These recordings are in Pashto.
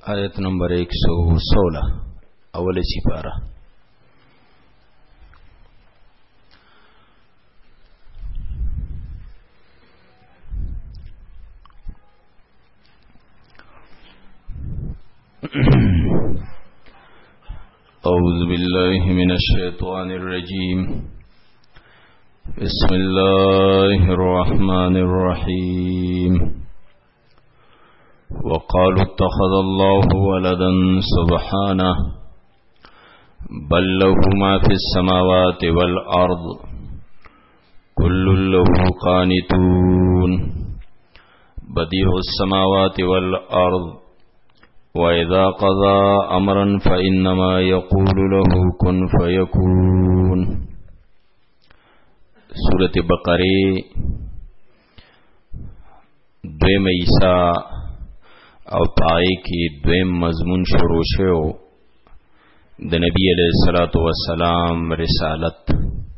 آیت نمبر 116 اول سپارہ. اعوذ باللہ من الشیطان الرجیم. بسم اللہ الرحمن الرحیم. وقالوا اتخذ الله ولدا سبحانه بل له ما في السماوات والأرض كل له قانتون بديع السماوات والأرض وإذا قضى أمرا فإنما يقول له كن فيكون. سورة بقرة دویم عیسیٰ او پای کی دویم مضمون شروع شو د نبی علیہ الصلوۃ والسلام رسالت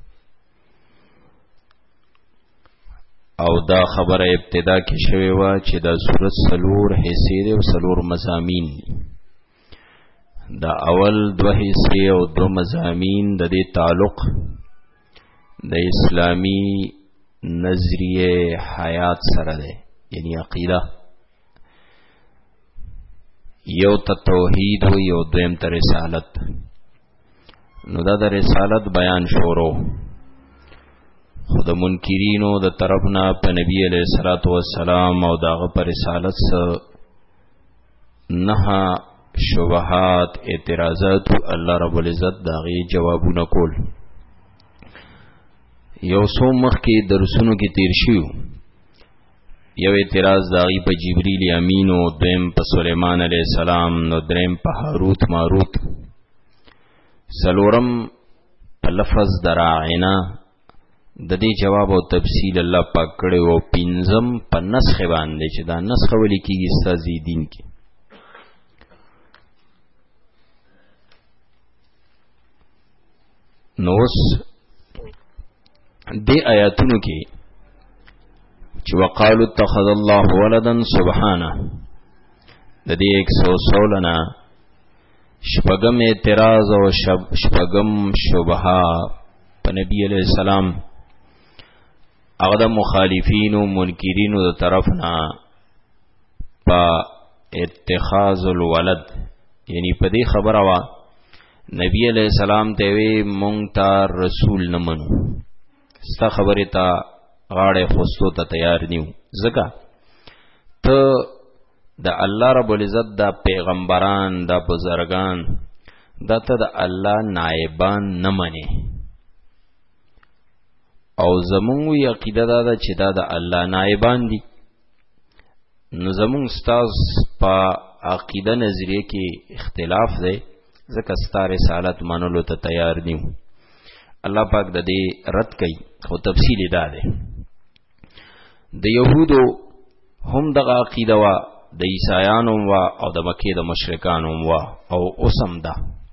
او دا خبره ابتدا کې شوی و چې دا سورۃ سلور حصے دی او سلور مضامین. دا اول دو حصے او دو مضامین د دې تعلق د اسلامی نظریه حیات سره دی، یعنی عقیده. یو ته توحید و یو دویم ته رسالت. نو دا د رسالت بیان شورو خود منکرینو د طرفنا په نبی علیہ الصلوۃ والسلام او داغه پر رسالت سره نه شبهات اعتراضات الله رب العزت داغي جوابونه کول. یو څو مخکې درسونو کې تیر شیو. یو اعتراض داغی په جبریل امین او دویم په سلیمان علیہ السلام نو دریم په هاروت ماروت. سلورم په لفظ دراعنا د دې جواب او تفصیل الله پاک کړي او پنځم په نسخ باندې چې دا نسخ ولې کیږي استازي دین کې. نوس دې آیاتونو کې چې وقالو اتخذ الله ولدا سبحانه د دې 116 نه شپږم اعتراض او شپږم شبهه په نبی علیہ السلام هغه د مخالفین او منکرین د طرف نه په اتخاذ الولد، یعنی په دې خبره وا نبی علیہ السلام ته وی مونږ ته رسول نه منو، ستا خبره ته غاړه خوستو ته تیار نیو، ځکه ته د الله رب العزت د پیغمبران د بزرگان د ته د الله نائبان نه منی. او زمونږ عقیده دا ده چې دا د الله نائبان دي. نو زمونږ ستاز په عقیده نظریه کې اختلاف دی، ځکه ستا رسالت منلو ته تیار نیو. الله پاک د دې رد کوي، خو تفصیل دا ده. د یهودو هم دغه عقیده وا، د عیسایانو وا او د مکه د مشرکانو وا، او اوسم ده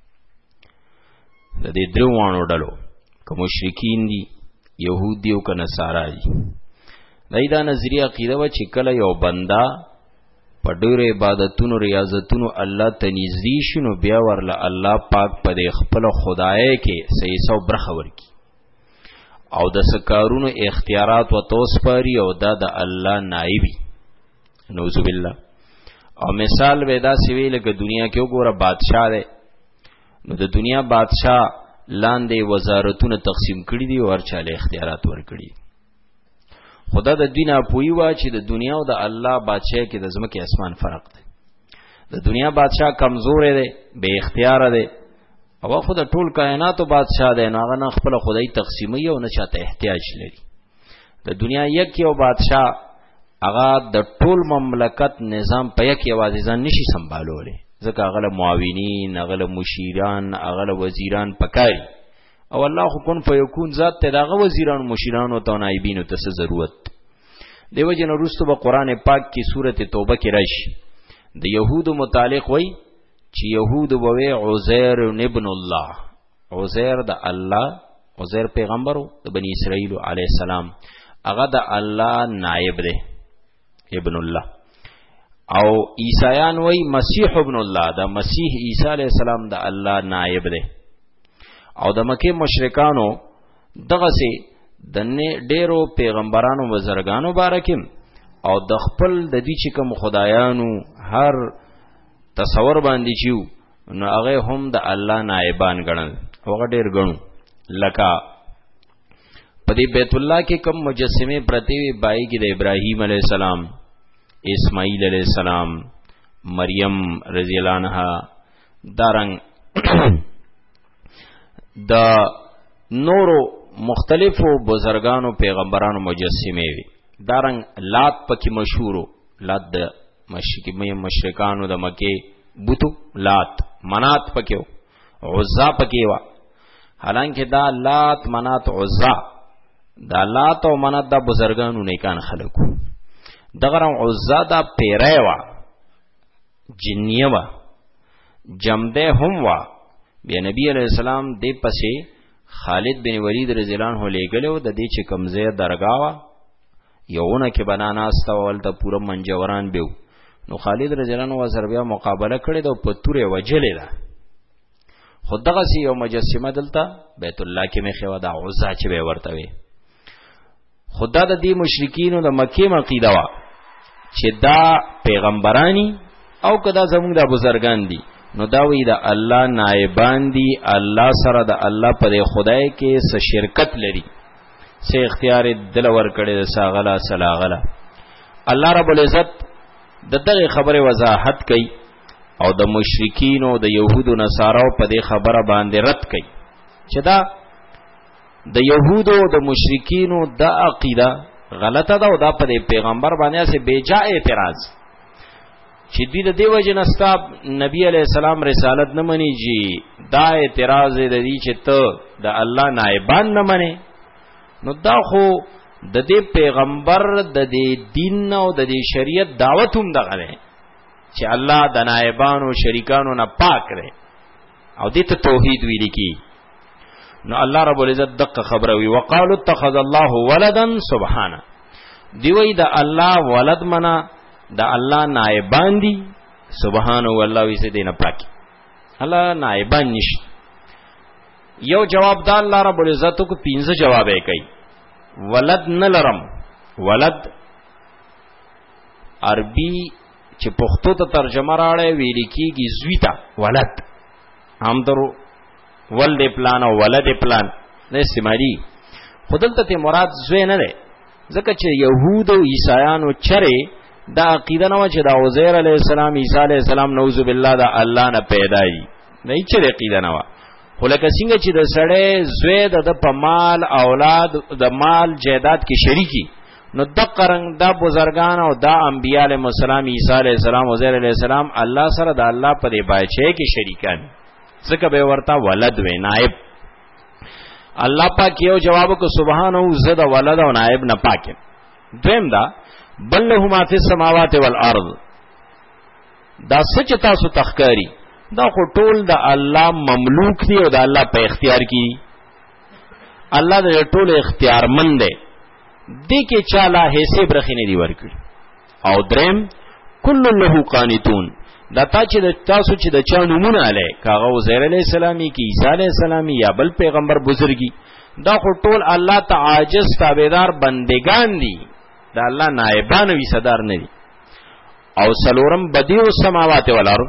د دې دروانو ډلو که مشرکین دي یهودی او که نصارا دي. دا نظریه عقیده وا چې کله یو بنده په ډېر عبادتونو ریاضتونو الله ته نږدې شي نو بیا ورله الله پاک په دې خپل خدای کې صحیح سو برخه ورکي او د سکارونو اختیارات و توسپاری او دا د الله نائبی، نعوذ بالله. او مثال ودا سوی لکه دنیا کې وګوره بادشاہ دی، نو د دنیا بادشاہ لاندې وزارتونه تقسیم کړي دي او ورچاله اختیارات ورکړي. خدا د دنیا پوی وا چې د دنیا او د الله بادشاہ کې د ځمکې اسمان فرق دی. د دنیا بادشاہ کمزور دی، بے اختیار دی، او خود ټول کائناتو بادشاہ دی، نو هغه نه خپل خدای تقسیمي او نه چاته احتیاج لري. د دنیا یک یو بادشاہ هغه د ټول مملکت نظام په یک یوازې ځان نشي سمبالولی، ځکه هغه معاونین، هغه مشیران، هغه وزیران پکاري. او الله خو کن فیکون ذات ته دغه وزیران مشیران او نائبین ته څه ضرورت. دیو جن وروسته په قران پاک کې سورته توبه کې راشي د يهودو متعلق وای چې يهود بوي عزير ابن الله، عزير د الله، عزير پیغمبرو د بنی اسرائیل علیه السلام، هغه د الله نائب دی ابن الله. او عیسایان وای مسیح ابن الله، دا مسیح عیسی علیہ السلام د الله نائب دی. او د مکه مشرکانو دغه سي د ډیرو پیغمبرانو بزرګانو بارکیم او د خپل د دې چې کوم خدایانو هر تصور باندې چیو نو هغه هم د الله نائبان ګڼل. هغه ډیر ګڼو لکه په دې بیت الله کې کوم مجسمه پرتی وی بای کې د ابراهیم علی السلام، اسماعیل علی السلام، مریم رضی الله عنها، دارنګ د نورو مختلفو بزرگانو پیغمبرانو مجسمه وی. دارنګ لات پکې مشهورو، لات د مشرکانو د مکه بوتو، لات منات پکې، عزا پکې وا. حالانکه دا لات منات عزا دا لات او منات دا بزرگانو نیکان خلقو. دغه عزا دا پیره وا، جنیه وا، جمده هم وا. بیا نبی علیہ السلام دې پسې خالد بن ولید رضی الله عنه لګلو د دې چې کمزه درگاوا یوونه کې بنانا استول ته پوره منجوران بیو. نو خالد رضی الله عنه سره بیا مقابله کړې د پتورې وجلې ده. خدغه سی یو مجسمه دلته بیت الله کې مخه ودا عزا چې به ورته وي. خدا د دې مشرکین د مکه عقیده وا چې دا پیغمبرانی او کدا زموږ د بزرګان دي نو دا وی دا الله نائبان دي، الله سره د الله پر خدای کې څه شرکت لري، څه اختیار دل ور کړي د ساغلا سلاغلا. الله رب العزت دغه خبره وضاحت کوي او د مشرکین او د يهودو نصارو په دې خبره باندې رد کوي چې دا د يهودو او د مشرکینو د عقیده غلطه ده او دا په پیغمبر باندې سه بیجا اعتراض چې دوی د دیو جنستاب نبی علیہ السلام رسالت نه مني جی دا اعتراض دی چې ته د الله نائبان نه مني. نو دا خو د دې پیغمبر د دې دین او د دې شریعت دعوت هم دغه ده چې الله د نائبانو شریکانو نه پاک دی او دې ته توحید ویل کی. نو الله رب العزت دغه خبره وی وقالو اتخذ الله ولدا سبحانه. دی وی د الله ولد منا دا الله نائبان دي سبحانه والله وی سه دینه پاک. الله نائبان نشي. یو جواب دا الله رب العزت کو 15 جواب یې کوي. ولد نلرم، ولد عربي چې پښتو ته ترجمه راړې ویل کیږي زویتا ولد، هم درو ولد پلان او ولد پلان نه استعمالي. خودلته ته مراد زوی نه ده، ځکه چې يهود او عیسایانو چره دا عقیده نه و چې دا عزیر علیہ السلام عیسی علیہ السلام نعوذ بالله دا الله نه پیدا دي، نه چې عقیده نه و. خو لکه څنګه چې د سړی زوی د په مال اولاد د مال جیداد کې شریکی، نو د قرنګ دا بزرگان او دا انبیاء علیهم السلام عیسی علیہ السلام عزیر علیہ السلام الله سره د الله په دی بچی کې شریکان، ځکه به ورته ولد و نائب. الله پاک یو جواب کو سبحانه زد ولد او نائب نه پاک. دویم دا بل له ما فی السماوات والارض، دا سچ تاسو تخکاری دا خو ټول د الله مملوک دی او د الله په اختیار کې. الله د ټول اختیار مند دی، دې کې چاله حساب رخینه دی ورکړي. او درم کل له قانتون، دا تا چې د تاسو چې د چا نمونه علی کاغه عزیر علیہ السلامی کی عیسی علیہ السلامی یا بل پیغمبر بزرگی، دا خو ټول الله تعاجز تابعدار بندگان دي، دا الله نائبان وی صدر نه دي. او سلورم بدیع السماوات والارض،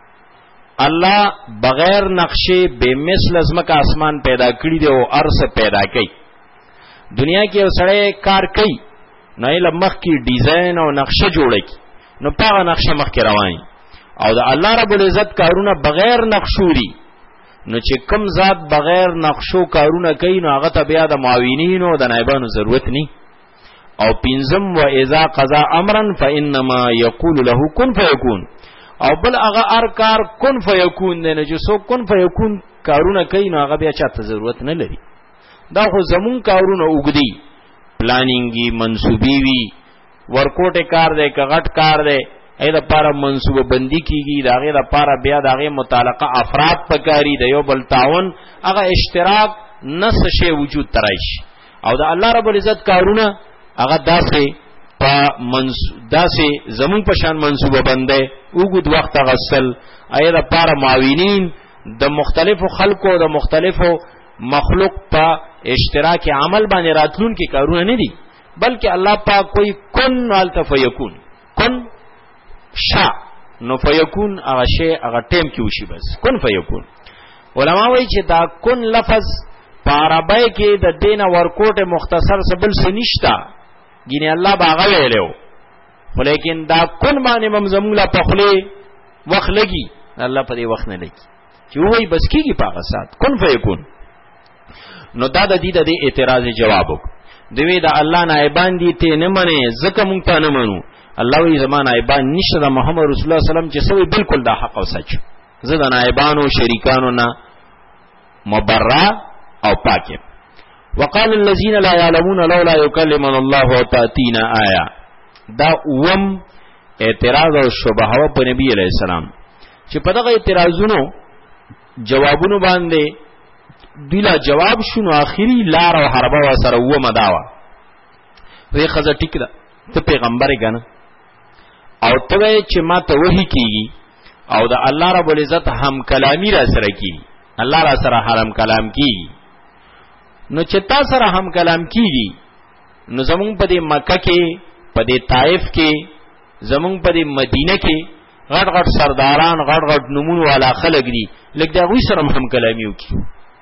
الله بغیر نقشې بے مثل ازمکه اسمان پیدا کړی دی او ارض پیدا کړي. دنیا کې وسړی کار کوي نو یې مخ کې ډیزاین او نقشه جوړي نو په نقشه مخ کې رواني، او د الله رب العزت کارونه بغیر نقشوري. نو چې کوم ذات بغیر نقشو کارونه کوي نو هغه ته بیا د معاونینو او د نایبانو ضرورت ني. او پنځم و اذا قضا امرا فانما يقول له كن فيكون، او بل هغه ارکار کن فیکون نه چې سو کن فیکون کارونه کوي نو هغه بیا چاته ضرورت نه لري. دا خو زمون کارونه وګدي پلانینګي منسوبي وی ورکوټه کار دی کغټ کار دی اې د پاره منسوبه بندي کیږي، داغه د پاره بیا داغه متعلقه افراد پکاري د یو بل تعاون هغه اشتراک نس شی وجود ترایش. او د الله رب العزت کارونه هغه داسې داسې زمون په شان منسوبه بندې وګد وخت غسل اې د پاره معاونین د مختلفو خلکو د مختلفو مخلوق په اشتراک عمل باندې راتلون کې کارونه نه دي بلکې الله پاک کوئی کن التفیکون کن شا نو فیکون هغه شی هغه ټیم کې وشي بس کن فیکون علما وایي چې دا کن لفظ په عربی کې د دینه ورکوټه مختصر سبل سنشتا ګینه الله باغ ویلو خو لیکن دا کن باندې ممزمولا په خله وخت لګي الله په دې وخت نه لګي چې وای بس کیږي پاغه سات کن فیکون نو دا د دې د اعتراض جواب وک دوی دا الله نائبان دي ته نه منه زکه مونږ ته نه منو الله وی زمان نائبان نشه د محمد رسول الله صلی الله علیه وسلم چې سوی بالکل دا حق او سچ زه د نائبانو شریکانو نه مبرأ او پاکه وقال الذين لا يعلمون لولا يكلمنا الله وتاتينا آية دا اوم اعتراض او شبهه په نبی علیہ السلام چې په دغه اعتراضونو جوابونو باندې دلا جواب شنو اخیری لار او حربه و سره و مداوا وی خزه ټیک ده ته پیغمبر غنه او ته چې ما ته وਹੀ کیږي او د الله رب العزت هم کلامی را سره کیږي الله را سره حرم کلام کیږي نو چې تا سره هم کلام کیږي نو زمون په دې مکه کې په دې طائف کې زمون په دې مدینه کې غټ غټ سرداران غټ غټ نمونه والا خلک دي لکه دا غوي سره هم کلامی وکي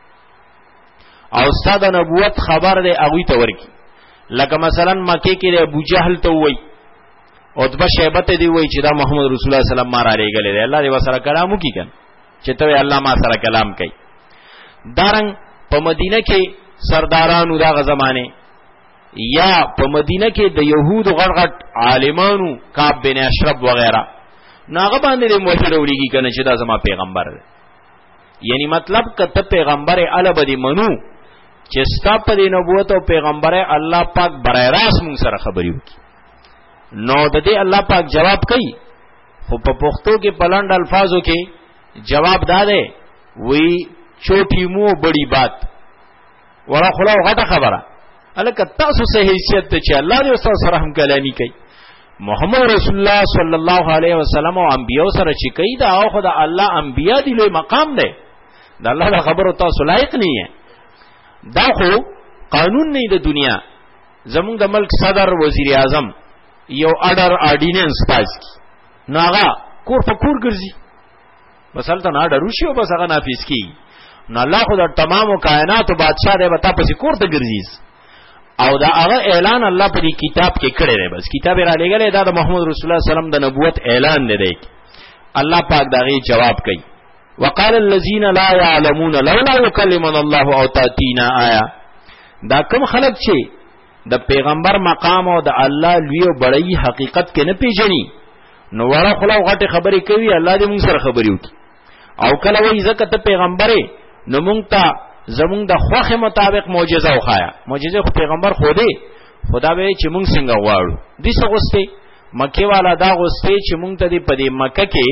او استاد نبوت خبر دی اغوی ته ورکی لکه مثلا مکه کې ابو جهل ته وای عتبہ شیبه ته دی وای چې دا محمد رسول الله صلی الله علیه وسلم مارا لري دی الله دې وسره کلام وکي کن چې ته الله ما سره کلام کوي دارنګ په مدینه کې سردارانو دا زمانه یا په مدینه کې د يهودو غټ غټ عالمانو کعب بن اشرف وغیرہ ناغه باندې موحد وړيږي کنه چې دا زما پیغمبر دی یعنی مطلب کته پیغمبر الابدی منو چې ستاسو په نبوت او پیغمبر الله پاک برای راست مون سره خبري وکي نو د دې الله پاک جواب کوي خو په پښتو کې بلند الفاظو کې جواب داده وی چھوٹی مو بڑی بات ورا خلاو غټه خبره الکه تاسو سه حیثیت ته چې الله دې سره هم کلامي کوي محمد رسول الله صلی الله علیه وسلم او انبیو سره چې کوي دا او خدای الله انبیا دی لوی مقام دی دا الله دا خبره تاسو لایق نه یې دا خو قانون نه د دنیا زمونږ د ملک صدر وزیر اعظم یو آرډیننس پاس کی ناغه کور په کور ګرځي مثلا ته نه ډرو شي او بس هغه نافذ کی نو الله خدای تمام کائنات او بادشاہ دی وتا پسې کور ته ګرځي او دا هغه اعلان الله په دې کتاب کې کړی دی بس کتاب را لګلې دا د محمد رسول الله صلی الله علیه وسلم د نبوت اعلان دی الله پاک دغه جواب کوي وقال الذين لا يعلمون لولا يكلمنا الله او تاتينا آية دا کوم خلک چې د پیغمبر مقام او د الله لوی او بڑی حقیقت کې نه پیژني نو ورا خلا غټه خبرې کوي الله دې موږ سره خبرې وکړي او کله وایي ځکه ته پیغمبرې نو موږ ته زمونږ د خوخه مطابق معجزه وخایا معجزه خو پیغمبر خو دې خدا به چې موږ څنګه غواړو دې څه غوسته مکه والا دا غوسته چې موږ ته دې په دې مکه کې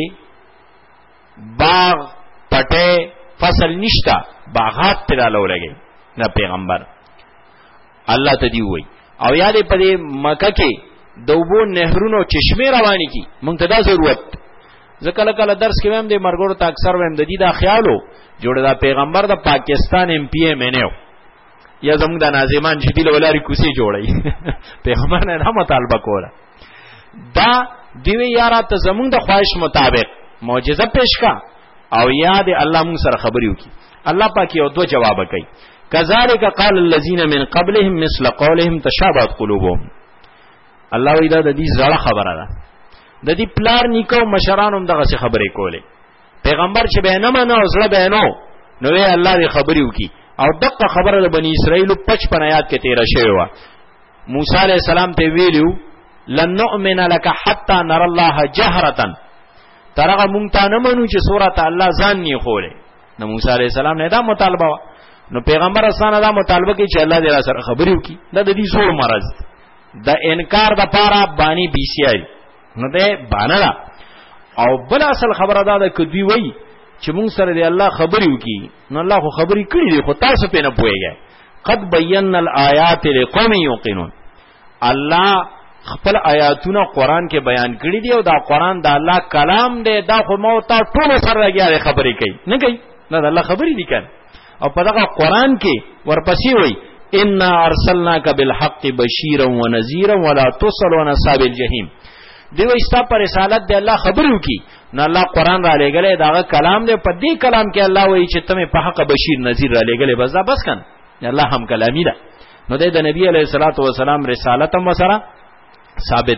باغ پټه فصل نشتا باغات تراله ولګي نه پیغمبر الله ته دی وای او یاد په دې مکه کې دوبو نهرونو چشمه رواني کی موږ ته دا ضرورت ځکه کله درس کې هم د مرګورو ته اکثر ویم د دې دا خیالو جوړ دا پیغمبر د پاکستان ایم پی ایم نه یا زموږ د ناظمان چې دی ولاري کوسي جوړي پیغمبر نه مطالبه کوله دا دیوی یارا ته زموږ د خواهش مطابق معجزه پیش کا او یاد الله موږ سره خبري وکي الله پاک یو دو جواب کوي کذالک قال الذين من قبلهم مثل قولهم تشابهت قلوبهم الله وی دا د دې زړه خبره ده د دې پلار نیکو مشرانو دغه څه خبرې کوله پیغمبر چې به نه منو زړه به نو نو الله دې خبري وکي او دغه خبره د بنی اسرائیل 55 آیات کې 13 شوی و موسی علیہ السلام ته ویلو لن نؤمن لك حتى نرى الله جهرة ترغه مونږ ته نه منو چې سورۃ الله ځان نه خوله نو موسی علیہ السلام نه دا مطالبه نو پیغمبر اسانه دا مطالبه کوي چې الله دې سره خبري وکي دا د دې زور مرز د انکار د پاره بانی بي سي آی نو ده بانلا او بل اصل خبره ده کدی وای چې مونږ سره دی الله خبري وکي نو الله خو خبري کړی دی خو تاسو په نه پوهیږئ قد بینا الآیات لقوم یوقنون الله خپل آیاتونه قران کې بیان کړی دی او دا قران د الله کلام دی. دا خو مو ته ټول سره راګیا خبرې کوي نه کوي، نه د الله خبرې دي کړه. او په دغه قران کې ورپسې وایي ان ارسلناک بالحق بشیرا ونذیرا ولا تصل ونصاب الجحیم. دی وایي ستا پر رسالت دی الله خبرو کی، نو الله قران را لګلې داغه کلام دی. په دې کلام کې الله وایي چې تمه په حق بشیر نذیر را لګلې، بس کن الله هم کلامی ده. نو د نبی علیہ الصلوۃ والسلام رسالت هم سره ثابت.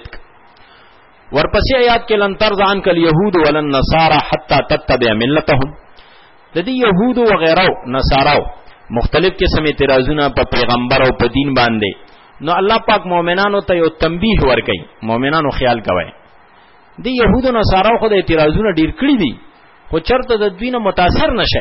ورپسې آیات کې لن ترضى عنك اليهود ولا النصارى حتى تتبع ملتهم. د دې يهود او غیرو نصاراو مختلف قسم اعتراضونه په پیغمبر او په دین باندې. نو الله پاک مؤمنانو ته یو تنبیه ورکړي، مؤمنانو خیال کوئ. د يهود او نصاراو خو د اعتراضونه ډیر کړی دي، خو چرته د دوی نه متاثر نشي.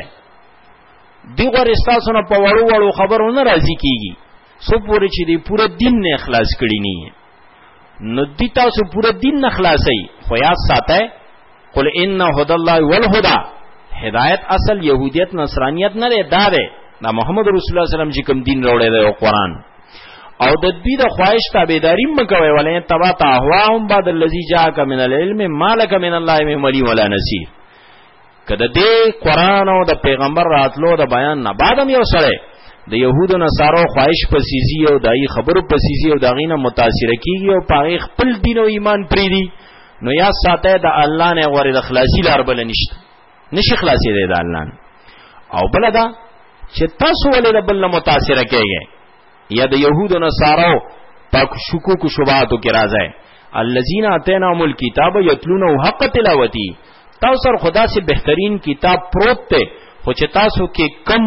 دی غوړ استاسونه په وړو وړو خبرونه راضي کیږي، سو پوری چې دی پورا دین نه اخلاص کړی نه. نو دی تاسو پورا دین نه خلاصي، خو یاد ساتئ قل ان هدى الله والهدى. هدایت اصل يهودیت نصرانیت نه دی، دا محمد رسول الله صلی الله علیه وسلم چې کوم دین راوړی دی او قران. او د دې د خواهش تابعداري مکوي، ولئن تبعت اهواهم بعد الذي جاءك من العلم ما لك من الله من ولي ولا نصير. کله دې قران او د پیغمبر راتلو د بیان نه بعدم یو سره د يهودو نصارو خواهش پسیزي او دای خبرو پسیزي او داغینه متاثر کیږي او پاغي خپل دین او ایمان پریدي. نو یا ساته د الله نه غوړي د خلاصي لار بل نشي خلاصي دی د الله. او بلدا چې تاسو ولې د بل متاثر کیږئ یا د يهودو نصارو پاک شکوک شبهاتو کې راځي. الذين اتيناهم الكتاب يتلونه حق تلاوتي. تاسو سره خدا سے بهترین کتاب پروت ته، خو چې تاسو کې کم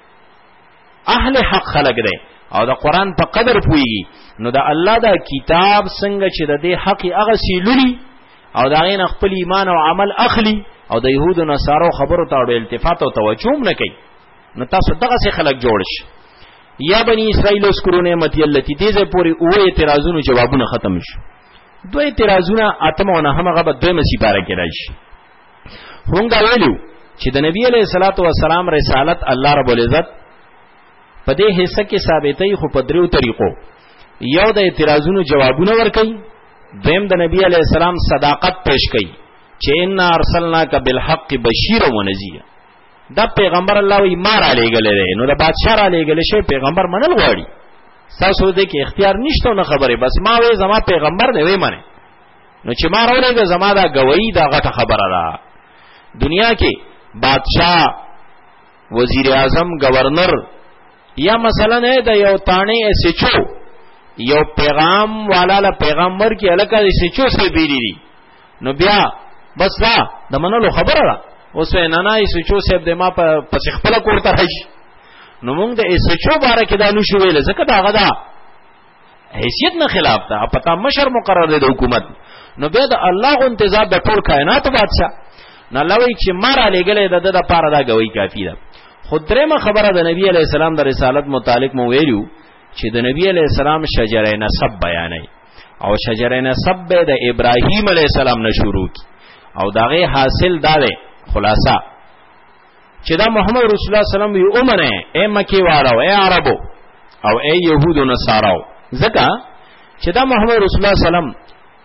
اهل حق خلق دی او د قران په قدر پويږي، نو د الله دا کتاب څنګه چې د دې حق هغه سیلولي او دا غین خپل ایمان او عمل اخلي او د يهودو نصارو خبرو ته التفات او توجه نه کوي، نو تاسو دغه څه خلق جوړ شي. یا بنی اسرائیل اذکروا نعمتي التي دې پوری او اعتراضونو جوابونه ختم شي. دوه اعتراضونه اتمونه هغه به دوه مسیباره کې راشي. هونګه ویلو چې د نبی علیہ الصلوۃ والسلام رسالت الله رب العزت په دې حصہ کې ثابتې خو په دریو طریقو. یو د اعتراضونو جوابونه ورکړي، دویم د نبی علیہ السلام صداقت پیش کړي چې ان ارسلناک بالحق بشیرا ونذیرا. دا پیغمبر الله وی مار علی غلې نو د بادشاہ علی غلې شي پیغمبر منل غواړي. تاسو دې کې اختیار نشته نه خبره، بس ما وې زما پیغمبر نه وې منه. نو چې ما راولې زما دا گوئی دا غټه خبره ده. دنیا کې بادشاہ، وزیر اعظم، گورنر یا مثلا نه د یو تانه سچو یو پیغام والا له پیغمبر کې الکه سچو سره بیری دي، نو بیا بس دا د منلو خبره ده. اوس نه نه سچو صاحب د ما په خپل کوړه راځي، نو موږ د سچو باره کې دا نو شو ویل ځکه دا غدا حیثیت نه خلاف ده، پتا مشر مقرر دی د حکومت. نو بیا د الله انتظار د ټول کائنات بادشاہ نه لوي چې مار علی ګلې د د پاره دا غوي کافی ده. خدرهمه خبره د نبی علی السلام د رسالت متعلق مو ویلو چې د نبی علی السلام شجره نسب بیانې او شجره نسب د ابراهیم علی السلام نه شروع کی او داغه حاصل داله خلاصہ چې دا محمد رسول الله صلی الله علیه وسلم یو امنه اے مکی والو اے عربو او اے يهود او نصاراو، ځکه چې دا محمد رسول الله صلی الله علیه وسلم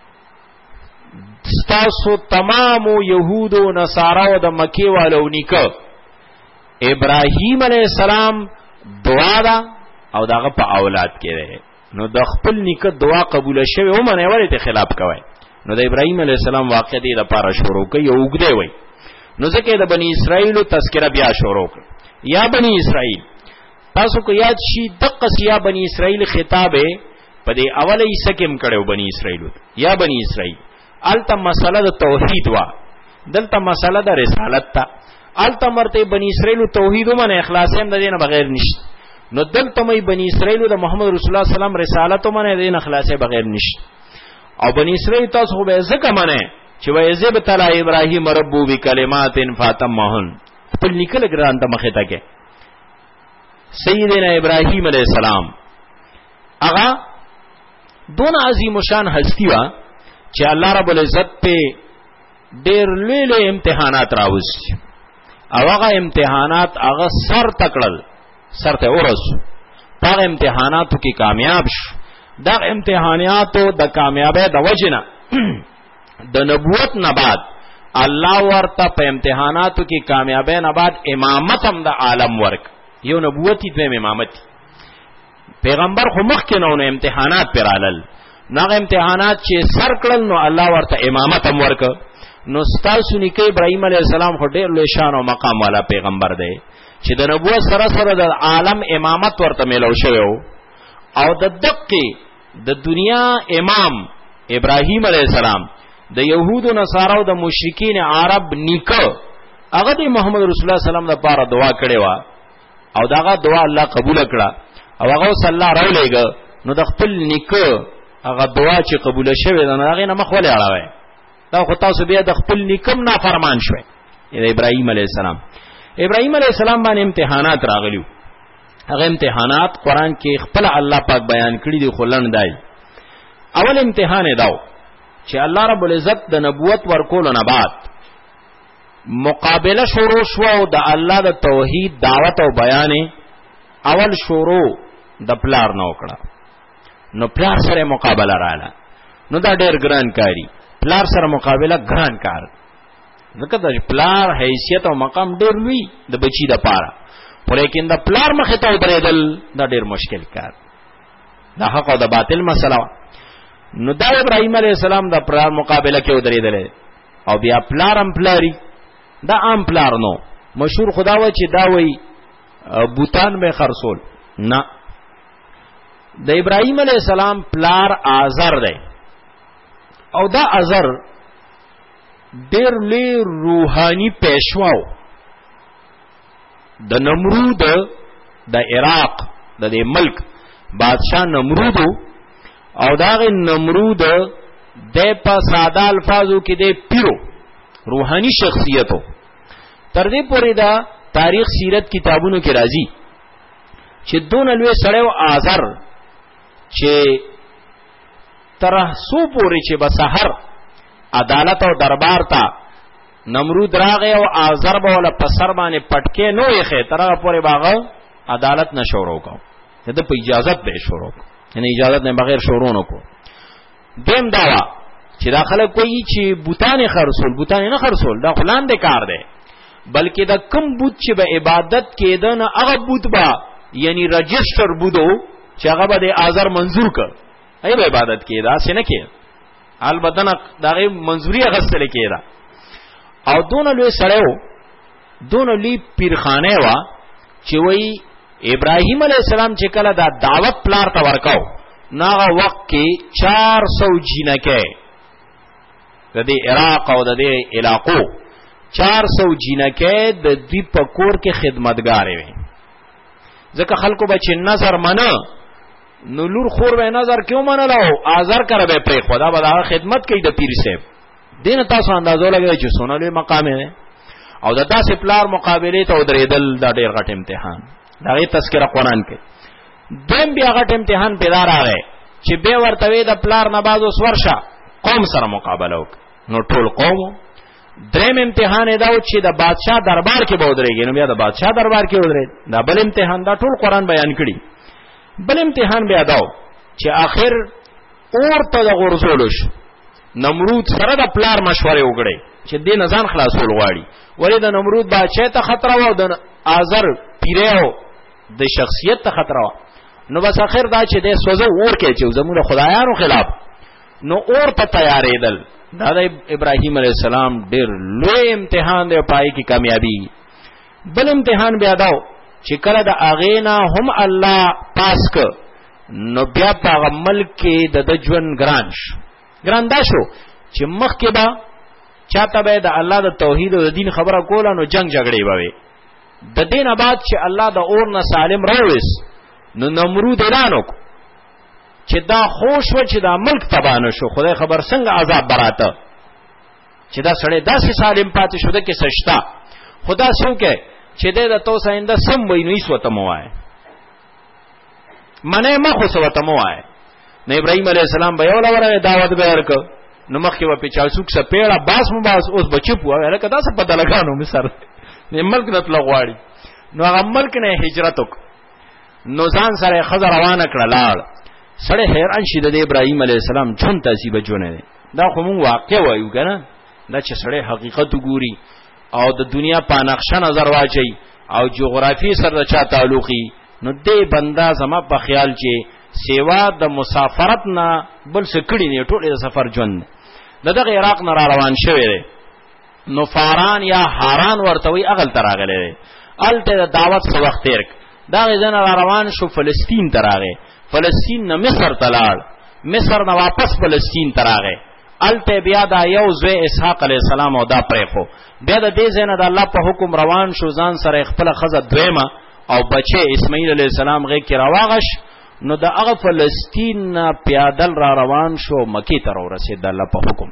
ستاسو تمامو يهود او نصاراو د مکی والو نیکه ابراهیم علیہ السلام دعا دا او داغه په اولاد کې ده. نو د خپل نیکه دعا قبول شوه او منه ولې ته خلاف کوي. نو د ابراهیم علیہ السلام واقع دی لپاره شروع کوي او وګړي وای. نو ځکه د بنی اسرائیل تذکرہ بیا شروع کړ. یا بنی اسرائیل تاسو کو یاد شي دغه یا بنی اسرائیل خطاب په دې اوله حصہ کې هم کړو. بنی اسرائیل یا بنی اسرائیل الته مسله د توحید وا، دلته مسله د رسالت تا. الته مرته بنی اسرائیل توحید ومنه اخلاص هم د دینه بغیر نشته. نو دلته مې بنی اسرائیل د محمد رسول الله سلام رسالت ومنه د دینه اخلاص بغیر نشته. او بنی اسرائیل تاسو خو به ځکه منه چې وایذب تعالی ابراهیم ربو بکلمات فاتمهن خپل نکله ګران ته مخه تا کې سیدنا ابراهیم علیہ السلام هغه دون عظیم شان هستی وا چې الله رب العزت په ډېر لوی امتحانات راوځي او هغه امتحانات هغه سر تکړل، سر ته ورس، هغه امتحاناتو کې کامیاب شو. دا امتحاناتو د کامیابی د وجنه د نبوت نه بعد الله ورته په امتحاناتو کې کامیابی نه بعد امامت هم د عالم ورک. یو نبوتی دویم امامت. پیغمبر خو مخکې نو امتحانات پرالل، ناغه امتحانات چې سر کړل نو الله ورته امامت هم ورک. نو ستاسو نیکه ابراهیم علیه السلام خو ډېر لوی شان او مقام والا پیغمبر دی چې د نبوت سره سره د عالم امامت ورته ملو شوی او د دقه د دنیا امام ابراهیم علیه السلام د يهودو نصاراو د مشرکین عرب نیکه هغه د محمد رسول الله صلی الله علیه وسلم لپاره دعا کړې و او داغه دعا الله قبول کړه او هغه صلی الله راولېګ نو د خپل نیکه هغه دعا چې قبول شوه دا هغه نه مخ ولې اړه دا خو تاسو بیا د خپل نیکم نه فرمان شوي. ابراهیم علیه السلام ابراهیم علیه السلام باندې امتحانات راغلیو. هغه امتحانات قران کې خپل الله پاک بیان کړی دی خلن دای. اول امتحان داو چې الله رب العزت د نبوت ورکول نه بعد مقابله شروع شو او د الله د توحید دعوت او بیان اول شروع د پلار نو کړه. نو پلار سره مقابله رااله نو دا ډېر ګران کاری. پلار سره مقابله ګران کار ځکه د پلار حیثیت او مقام ډېر وی د بچی د پاره، ولیکن د پلار مخه ته درېدل دا ډېر مشکل کار. دا حق او د باطل مسله. نو دا ابراهیم علیه السلام د پلار مقابله کې درېدل او بیا پلارم پلاری دا عام پلار نو مشهور خدا و چې دا وی بوتان به خرصول نه. د ابراهیم علیه السلام پلار آزر دی او دا آزر ډېر لوی روحاني پېشواو د نمرود د عراق د دې ملک بادشاہ نمرود او داغه نمرود د په ساده الفاظو کې د پیرو روحاني شخصیتو. تر دې پورې دا تاریخ سیرت کتابونو کې راځي چې دون لوی سړیو آزر چې ترسو پوری چې بسحر عدالت او دربار تا نمرود راغه او آزر به ول پسر باندې پټکې نو یې تر پورې باغ عدالت نه شروع کو ته په اجازه به شروع یعنی اجازه نه بغیر شروع نه کو. دیم داوا چې داخله کوئی چې بوتان خرصول بوتان نه خرصول دا خلان دې کار دی بلکې دا کم بوت چې به عبادت کېده نه هغه بوت با یعنی رجستر بودو چې هغه به آزر منظور کړ ای به عبادت کېدا څنګه کې البته دغه منظوري غسل کېدا. او دون لوی سړیو دون لوی پیرخانه وا چې وای ابراهیم علیه السلام چې کله دا دعوت پلار ته ورکاو ناغه وخت کې 400 جنکه د دې عراق او د دې علاقو 400 جنکه د دې په کور کې خدمتګارې وي ځکه خلکو به چې نظر منه نو لور خور به نظر کیوں منلو آزر کرے به پرې خدا به دا خدمت کوي د پیر صاحب دین تاسو اندازو لګوي چې سونلې مقام دی او د داسې پلار مقابله ته درېدل دا ډېر غټ امتحان دا غي تذکرہ قرآن کې. دیم بیا غټ امتحان پیدا راغی چې به ورته د پلار نه باز اوس ورشه قوم سره مقابله وک نو ټول قوم. دریم امتحان دا و چې د بادشاہ دربار کې به ودرېږي نو بیا د بادشاہ دربار کې ودرېد دا بل امتحان دا ټول قرآن بیان کړي. بل امتحان بیا داو چې آخر اور ته د غرزولش نمرود سره د پلار مشوره وکړي چې دې نزان خلاصول غواړي ولې د نمرود بادشاہ ته خطر و د آزر پیرو د شخصیت ته خطر و نو بس آخر دا چې د سوزه اور کې چې زموږ خدایانو خلاف نو اور ته تیارېدل. دا د ابراهیم علیه السلام ډېر لوی امتحان دی پای کې کامیابی. بل امتحان بیا داو چې کله د اغینا هم الله پاس ک نو بیا په ملک کې د ژوند ګراندا شو چې مخ کې با چاته به د الله د توحید او د دین خبره کوله نو جنگ جګړې ووي. د دین بعد چې الله د اور نه سالم راوېس نو نمرود اعلان وکړ چې دا خوش و چې دا ملک تباه نشو خدای خبر څنګه عذاب براته چې دا سړی داسې سالم پاتې شو د کې سشتا خدا څنګه چې د توسه انده سم وای نو ایسو ته موای منه مخو سو ته موای. نو ابراهیم علیه السلام به یو لور دعوت به ورک نو مخکې و په چالسوک سپېړه باس مباس اوس بچو وای لکه دا څه په دلګانو مصر نه ملک نت لغواړي نو هغه ملک نه هجرت وک نو ځان سره خزر روانه کړه لاړ سړی حیران شي د ابراهیم علیه السلام چون تاسیب جونه دا خو مونږ واقع وایو کنه دا چې سړی حقیقت وګوري او د دنیا په نقشه نظر واچي او جغرافي سره چا تعلقي نو دې بندا زما په خیال چې سیوا د مسافرت نه بل څه کړی نه ټول د سفر ژوند دغه عراق نه را روان شوی دی نو فاران یا هاران ورته وی اغل تراغله الته د دعوت څو وخت تیر دا غزن را روان شو فلسطین تراغه فلسطین نه مصر تلاړ مصر نه واپس فلسطین تراغه الته بیا دا یو زوی اسحاق علی السلام او دا پرېخو بیا د دې زنه د الله په حکم روان شو ځان سره خپل خزه دویمه او بچي اسماعیل علی السلام غي کې راواغش نو د هغه فلسطین پیادل را روان شو مکی ته ورسید د الله په حکم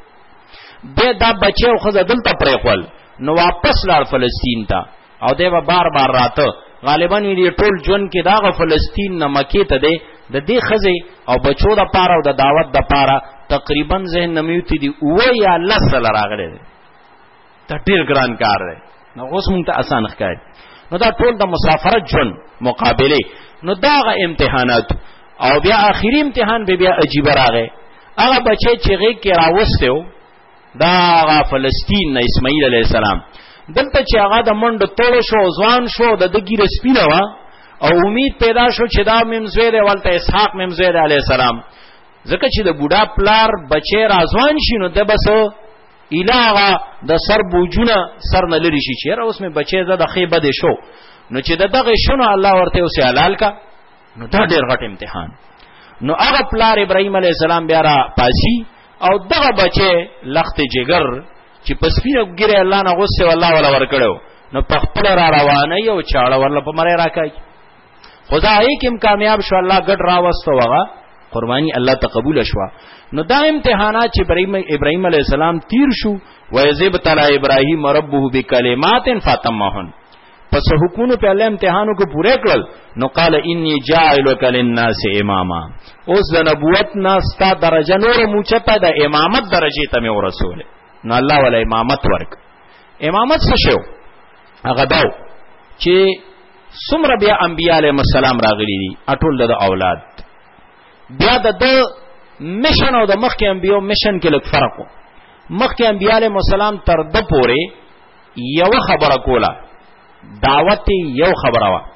به دا بچي او خزه دلته پرېخول نو واپس لاړ فلسطین ته او دیو بار بار راته غالبا وی ټول جون کې دا فلسطین نه مکی ته دی د دې خزه او بچو د پاره او د دعوت د پاره تقریبا ذهن نمیوتی دی او یا لسل راغله ته ډیر ګران کار دی نو اوس مونږ ته آسان ښکاري نو دا ټول د مسافرت جون مقابله نو داغه امتحانات او بیا اخیری امتحان به بیا عجیب راغی هغه بچی چې غي کې راوستو دا فلسطین نه اسماعیل علیه السلام دلته چې هغه د منډ توړ شو ځوان شو د دګیره سپینه وا او امید پیدا شو چې دا ممزویر ولته اسحاق ممزویر علیه السلام ځکه چې د بوډا پلار بچی راځوان شي نو د بس الهغه د سر بوجونه سر نه لري شي چې اوس مې بچی زده خیبه دي شو نو چې دغه شنو الله ورته اوسه حلال کا نو دا ډېر غټ امتحان نو هغه پلار ابراهيم عليه السلام بیا را پاسي او دغه بچی لخت جګر چې پسفینه ګره الله نه غوسه والله ولا ورکړو نو په خپل را روانه یو چاړه ورله په مړی راکای خدای کوم کامیاب شو الله ګډ راوستو وغه قربانی الله تقبل شوا نو دا امتحانات چې ابراهيم عليه السلام تیر شو ويذب تعالی ابراهيم ربه بکلمات فتمهن پس حکومت په الله امتحانو کو پوره کړل نو قال انی جاعلک للناس اماما اوس د نبوت ناستا درجه نور موچته د امامت درجه ته مې ورسول نو الله ولا امامت ورک امامت څه شو هغه دا چې څومره بیا انبیاء علیهم السلام راغلي دي اټول د اولاد بیا د میشن او د مخکې انبیو میشن کې لږ فرق و مخکې انبیاء علیهم السلام تر د پورې یو خبره کوله دعوت یو خبره وا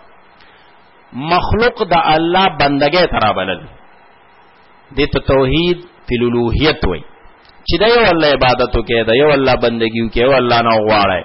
مخلوق د الله بندګۍ ترابلل د توحید فی الالوهیت وای چې د یو الله عبادت وکړي د یو الله بندګي وکړي او الله نه غواړي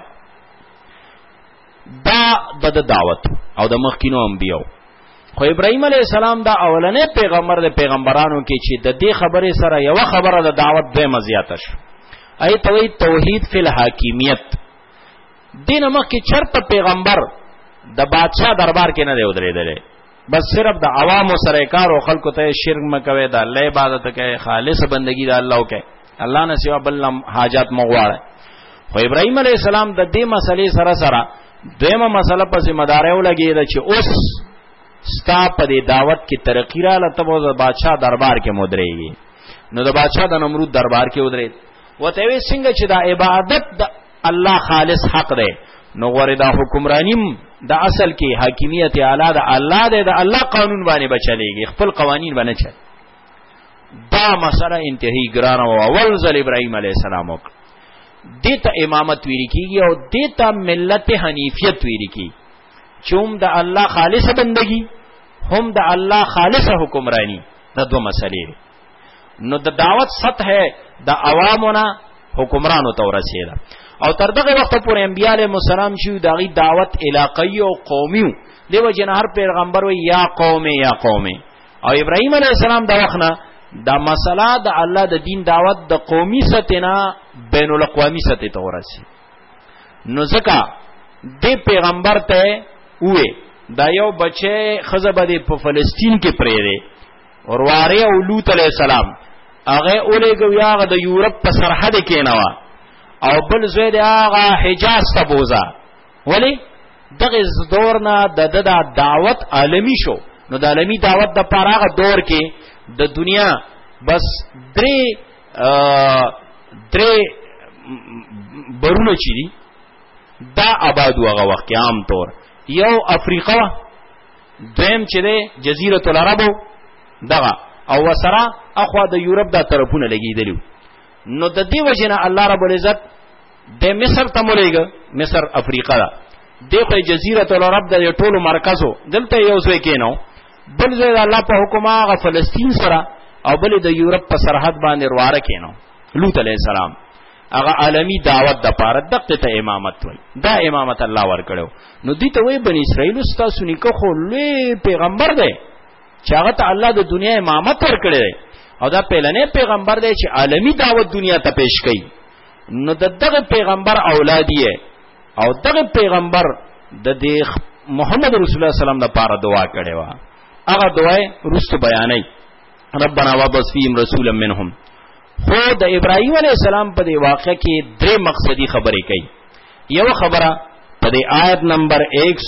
دا د دعوت او د مخکینو انبیو خو ابراهيم عليه السلام دا اولنې پیغمبر د پیغمبرانو کې چې د دې خبرې سره یو خبره د دعوت به مزیات شو ای توحید فی الحاکمیت دین مخکې چرته پیغمبر د بادشاہ دربار کې نه دی ودرېدل بس صرف د عوامو سره کار او خلکو ته شرک مکوي د الله عبادت کوي خالص بندگی د الله کوي الله نه سوا بل حاجات مغواړي خو ابراهيم عليه السلام د دې مسلې سره سره دیمه مسله په ذمہ داري ولګي چې اوس ستا په دې دعوت کې ترقی را لته د بادشاہ دربار کې مدرېږي نو د بادشاہ د نمرود دربار کې ودرېد وته وی څنګه چې د عبادت د الله خالص حق دی نو غوړې د حکمرانیم د اصل کې حاکمیت اعلی د الله دی د الله قانون باندې بچلېږي خپل قوانین باندې چل دا مسله انتهایی ګرانه او اول ځل ابراهيم عليه السلام وکړ دته امامت ویل کیږي او دته ملت حنیفیت ویل کیږي چوم د الله خالص بندگی هم د الله خالص حکمرانی د دوه مسلې نو د دعوت سطح د عوامونه حکمرانو ته ورسېده او تر دغه وخت پورې انبیاء علیهم السلام چې دغه دعوت علاقی او قومي دیو جن هر پیغمبر وی یا قوم او ابراهيم علیه السلام د وخت دا مسله د الله د دین دعوت د قومي سطحنا بین الاقوامی سطح ته ورسې نو ځکه د پیغمبر ته وې دا یو بچي خزبه په فلسطین کې پرې دی ورواره او لوط علیه السلام هغه اولېګو یاغه د یورپ په سرحد کې نه وا او بل زوی دی هغه حجاز ته بوزا ولی دغه دورنا د دعوت عالمی شو نو د عالمی دعوت د پاره دور کې د دنیا بس درې برونه چي دا آباد هغه وخت عام طور یو افریقا دویم چې د جزیره العرب دغه او وسرا اخوا د یورپ دا طرفونه لګیدلو. نو د دې وجنه الله رب العزت د مصر ته مولېګ، مصر افریقا دا دغه جزیره العرب د ټولو مرکزو دلته یو ځای کېنو، بل ځای الله په حکم هغه فلسطین سره او بل د یورپ په سرحد باندې رواره کېنو. لوط علیہ السلام هغه عالمی دعوت د پاره دغه ته امامت وای، دا امامت الله ور کړو. نو دې ته وای بنی اسرائیل استاسو نیکه خو لوی پیغمبر دی چې هغه ته الله د دنیا امامت ور کړی او دا پیلنې پیغمبر دی چې عالمی دعوت دنیا ته پیش کړي. نو دغه پیغمبر اولاد یې او دغه پیغمبر د محمد رسول الله سلام د پاره دعا کړې و. هغه دعا رست بیانې ربنا وابعث فیهم رسولا منهم. خو د ابراهیم علیه السلام په دی واقعه کې درې مقصدی خبرې کوي. یو خبره په دی آیت نمبر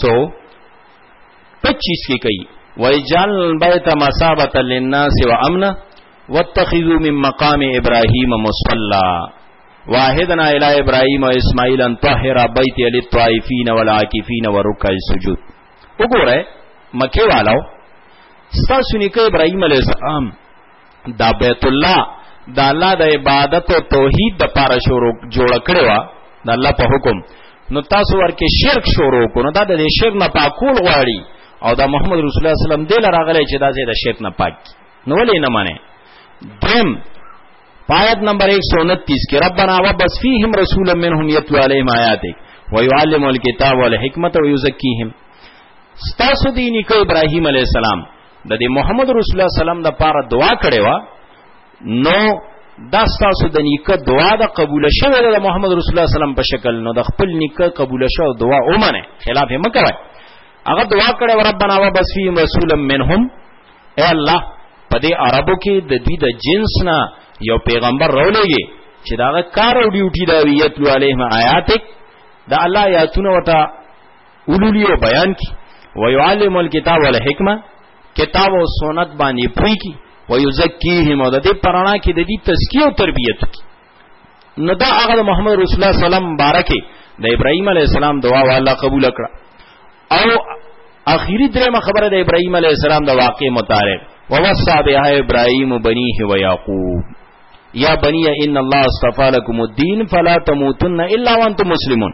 125 کې کوي وَإِجْعَلْ الْبَيْتَ مَثَابَةً لِلنَّاسِ وَأَمْنًا وَاتَّخِذُوا مِن مَّقَامِ إِبْرَاهِيمَ مُصَلًّى وَعَهِدْنَا إِلَىٰ إِبْرَاهِيمَ وَإِسْمَاعِيلَ أَن طَهِّرَ بَيْتِيَ لِلطَّائِفِينَ وَالْعَاكِفِينَ وَرُكَّعِ السُّجُودِ. وګوره مکه والو ستاسو نیکه ابراهیم علیه السلام دا بیت الله دا الله د عبادت او توحید د پاره شروع جوړ کړو دا الله په حکم. نو تاسو ورکه شرک شروع کو نو دا د شرک نه پاکول غواړي او دا محمد رسول الله صلی الله علیه وسلم دل راغلی چې دا زه د شرک نه پاک نو ولې نه مانه. دیم آیت نمبر 129 کې ربنا وبعث فیهم رسولا منهم یتلو علیهم آیاتک ويعلمهم الکتاب والحکمت ويزکیهم. ستاسو دی نیکه ابراهیم علیه السلام د دې محمد رسول الله صلی الله علیه وسلم د پاره دعا کړې و. نو دا ستاسو د نیکه دعا د قبول شوه د محمد رسول الله صلی الله علیه وسلم په شکل. نو د خپل نیکه قبول شوه دعا اومنه خلاف یې مکوئ. هغه دعا کړې و ربنا وبعث فیهم رسولا منهم. اے الله په دې عربو کې د دې د جنس نه یو پیغمبر راولېږي چې دا کار او ډیوټي دا ویتلو علیهم آیاتک دا الله آیاتونه وتا اولولی او بیان کی ويعلم الکتاب والحکمه کتاب او سنت باندې پوي کی ويزکیهم او د دې پرانا کې د دې تزکیه او تربیت کی. نو دا هغه محمد رسول الله صلی الله علیه وسلم بارکه د ابراهیم علیه السلام دعا والله قبول کړه. او اخیری درېمه خبره د ابراهیم علیه السلام د واقع متعلق ووصى بها ابراهیم بنيه ويعقوب یا بني ان الله اصطفى لكم الدين فلا تموتن الا وانتم مسلمون.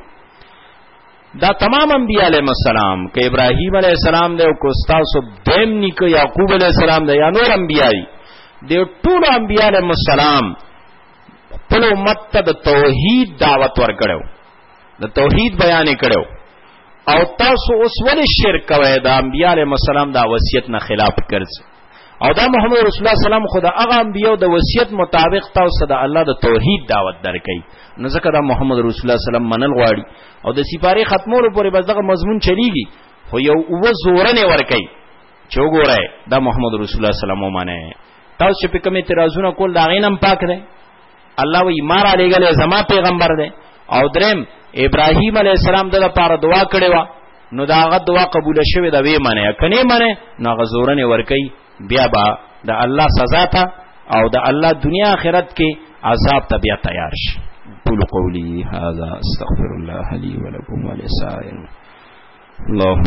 دا تمام انبیاء علیہ السلام کہ ابراہیم علیہ السلام دے او کو استاسو دیم نیکو یعقوب علیہ السلام دے یا نور انبیاء دے ټول انبیاء علیہ السلام خپل امت ته د توحید دعوت ورکړو د توحید بیان کړو. او تاسو اوس ولې شرک کوئ؟ د انبیاء علیہ السلام دا وصیت نه خلاف کړئ او دا محمد رسول الله صلی الله علیه وسلم خدا هغه انبیاء د وصیت مطابق تاسو د الله د توحید دعوت درکې. نو ځکه دا محمد رسول الله صلی الله علیه وسلم منل غواړي او د سپاره ختمولو پورې بس دغه مضمون چلیږي. خو یو زورنه ورکې چې وګورئ دا محمد رسول الله صلی الله علیه وسلم معنی تاسو چې په کومه اعتراضونه کول دا غینم پاک دی. الله وی مار علیګل زما پیغمبر دی. او دریم ابراهیم علیه السلام د لپاره دعا کړې و نو دا هغه دعا قبول شوه دا وی معنی کني معنی نو هغه زورنه ورکې بیا با د الله سزا ته او د الله دنیا آخرت کې عذاب ته بیا تیار شي. قول قولی هذا استغفر الله لي ولكم ولسائر الله